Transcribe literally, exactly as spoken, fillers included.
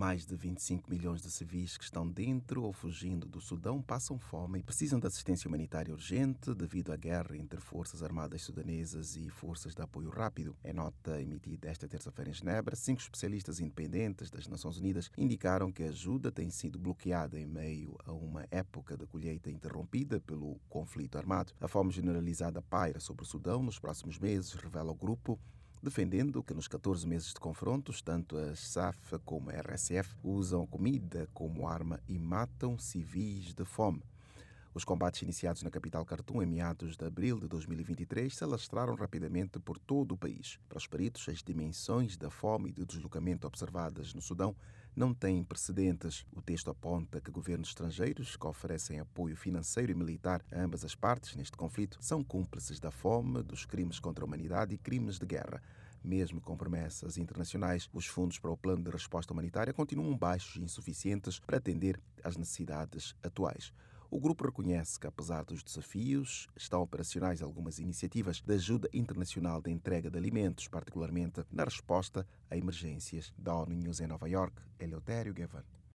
Mais de vinte e cinco milhões de civis que estão dentro ou fugindo do Sudão passam fome e precisam de assistência humanitária urgente devido à guerra entre Forças Armadas Sudanesas e Forças de Apoio Rápido. Em nota emitida esta terça-feira em Genebra, cinco especialistas independentes das Nações Unidas indicaram que a ajuda tem sido bloqueada em meio a uma época de colheita interrompida pelo conflito armado. A fome generalizada paira sobre o Sudão nos próximos meses, revela o grupo, defendendo que nos catorze meses de confrontos, tanto a S A F como a R S F usam comida como arma e matam civis de fome. Os combates iniciados na capital Khartoum em meados de abril de dois mil e vinte e três se alastraram rapidamente por todo o país. Para os peritos, as dimensões da fome e do deslocamento observadas no Sudão não têm precedentes. O texto aponta que governos estrangeiros que oferecem apoio financeiro e militar a ambas as partes neste conflito são cúmplices da fome, dos crimes contra a humanidade e crimes de guerra. Mesmo com promessas internacionais, os fundos para o plano de resposta humanitária continuam baixos e insuficientes para atender às necessidades atuais. O grupo reconhece que, apesar dos desafios, estão operacionais algumas iniciativas de ajuda internacional de entrega de alimentos, particularmente na resposta a emergências. Da ONU News em Nova Iorque, Eleutério Gavan.